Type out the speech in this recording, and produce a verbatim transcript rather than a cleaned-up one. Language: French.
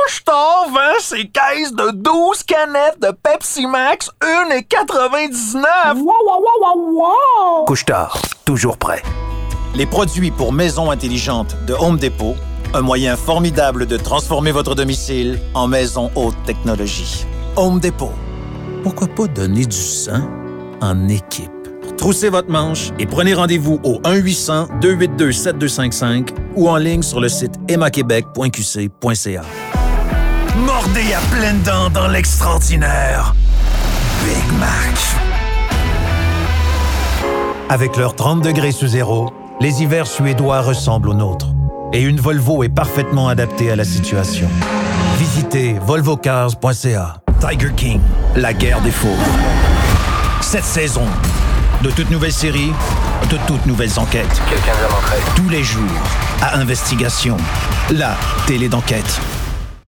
Couche-Tard vend ses caisses de douze canettes de Pepsi Max, un quatre-vingt-dix-neuf. Wow, wow, wow, wow, wow! Couche-Tard, toujours prêt. Les produits pour maison intelligente de Home Depot, un moyen formidable de transformer votre domicile en maison haute technologie. Home Depot. Pourquoi pas donner du sang en équipe? Troussez votre manche et prenez rendez-vous au un huit cents deux huit deux sept deux cinq cinq ou en ligne sur le site emma québec point q c point c a. Mordez à pleines dents dans l'extraordinaire Big Mac. Avec leurs trente degrés sous zéro, les hivers suédois ressemblent aux nôtres. Et une Volvo est parfaitement adaptée à la situation. Visitez volvo cars point c a. Tiger King, la guerre des fauves. Cette saison, de toutes nouvelles séries, de toutes nouvelles enquêtes. Quelqu'un vient d'entrer. Tous les jours, à Investigation, la télé d'enquête.